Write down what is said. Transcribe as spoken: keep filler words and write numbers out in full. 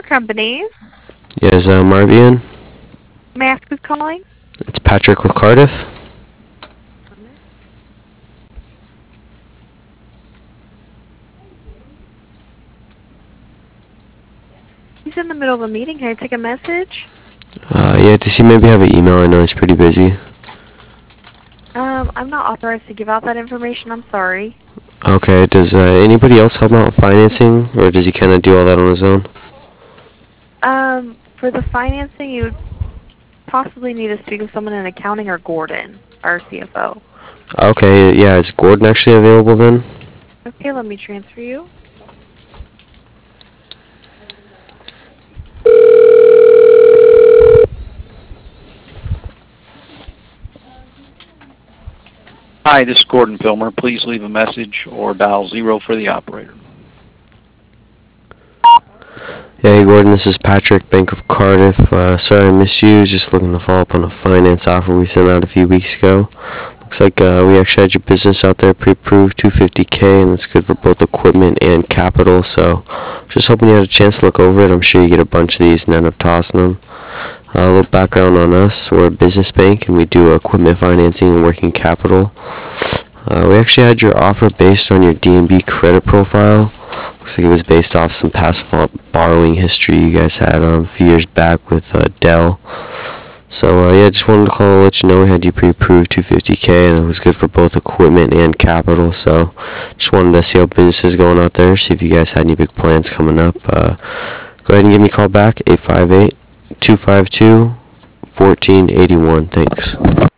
company. Yes, uh, Marvian. May I ask who's calling? It's Patrick with Cardiff. He's in the middle of a meeting. Can I take a message? Uh, yeah, does he maybe have an email? I know he's pretty busy. Um, I'm not authorized to give out that information. I'm sorry. Okay, does uh, anybody else help out with financing, or does he kind of do all that on his own? Um, for the financing, you would possibly need to speak with someone in accounting or Gordon, our C F O. Okay, yeah, is Gordon actually available then? Okay, let me transfer you. Hi, this is Gordon Filmer. Please leave a message or dial zero for the operator. Yeah, hey Gordon, this is Patrick, Bank of Cardiff. Uh, sorry I missed you. Just looking to follow up on a finance offer we sent out a few weeks ago. Looks like uh, we actually had your business out there pre-approved, two hundred fifty K, and it's good for both equipment and capital. So, just hoping you had a chance to look over it. I'm sure you get a bunch of these and end up tossing them. Uh, a little background on us: we're a business bank, and we do equipment financing and working capital. Uh, we actually had your offer based on your D and B credit profile. Looks like it was based off some past borrowing history you guys had um, a few years back with uh, Dell. So uh, yeah, just wanted to call and let you know we had you pre-approved two hundred fifty K, and it was good for both equipment and capital. So just wanted to see how business is going out there, see if you guys had any big plans coming up. Uh, go ahead and give me a call back, eight five eight, two five two, one four eight one. Thanks.